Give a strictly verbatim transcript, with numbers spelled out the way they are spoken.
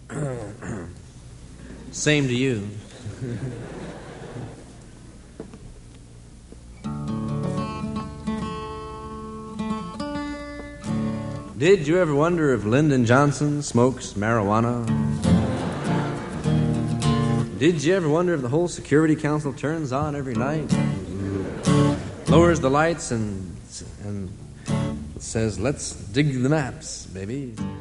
Same to you. Did you ever wonder if Lyndon Johnson smokes marijuana? Did you ever wonder if the whole Security Council turns on every night, lowers the lights and and says, "Let's dig the maps, baby"?